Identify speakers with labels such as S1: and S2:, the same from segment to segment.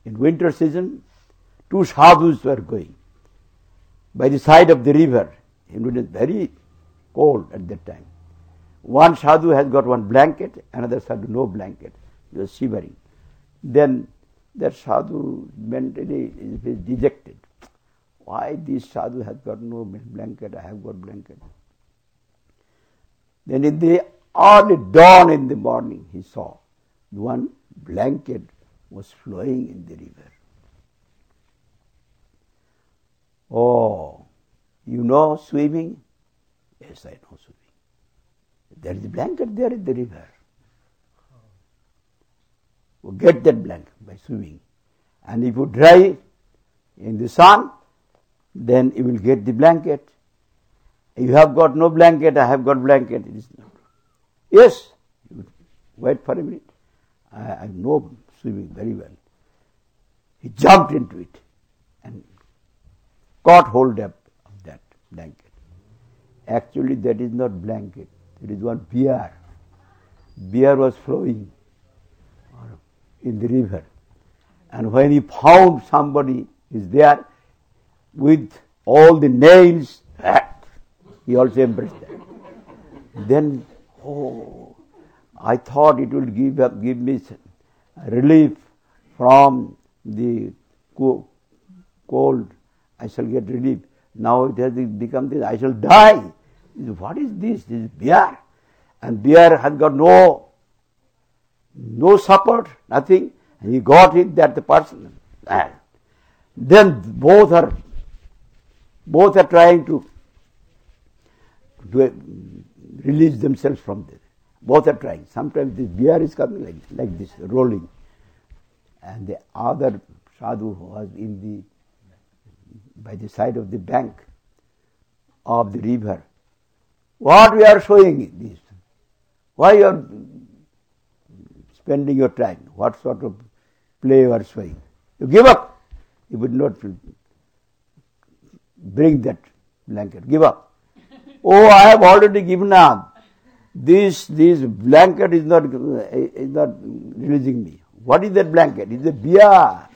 S1: In winter season, two sadhus were going by the side of the river. It was very cold at that time. One sadhu has got one blanket, another sadhu no blanket. He was shivering. Then that sadhu mentally is dejected. Why this sadhu has got no blanket, I have got blanket. Then in the early dawn in the morning, he saw one blanket was flowing in the river. Oh, you know swimming? Yes, I know swimming. There is a blanket there in the river. You get that blanket by swimming. And if you dry in the sun, then you will get the blanket. You have got no blanket, I have got blanket. It is not. Yes, wait for a minute. I know swimming very well. He jumped into it and caught hold of that blanket. Actually, that is not blanket. It is one beer. Beer was flowing in the river. And when he found somebody is there with all the nails, he also embraced that. Then, I thought it will give me relief from the cold. I shall get relief. Now it has become this, I shall die. What is this? This is beer. And beer has got no support, nothing. And he got it that the person. Then both are trying to release themselves from this. Both are trying. Sometimes this beer is coming like this, rolling. And the other sadhu was by the side of the bank of the river. What we are showing this? Why you are spending your time? What sort of play you are showing? You give up. You would not bring that blanket. Give up. Oh, I have already given up. This blanket is not releasing me. What is that blanket? It's a beer.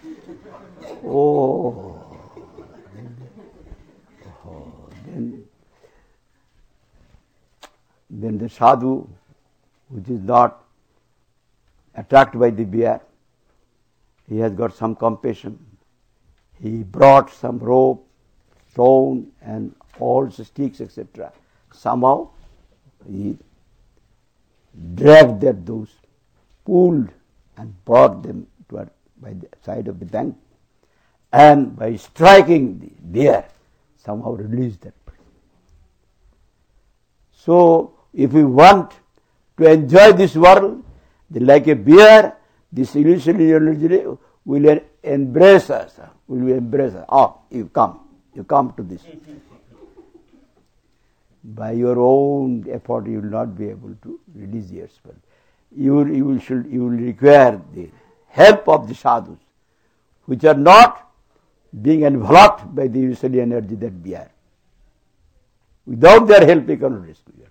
S1: Then the sadhu, which is not attracted by the beer, he has got some compassion. He brought some rope, stone, and all sticks, etc. Somehow he dragged those, pulled and brought them by the side of the bank, and by striking the bear, somehow released that person. So, if we want to enjoy this world, then like a bear, this illusory energy will embrace us. Oh, you come to this. By your own effort, you will not be able to release yourself. You will require the help of the sadhus, which are not being enveloped by the illusory energy that we are. Without their help, you cannot rescue yourself.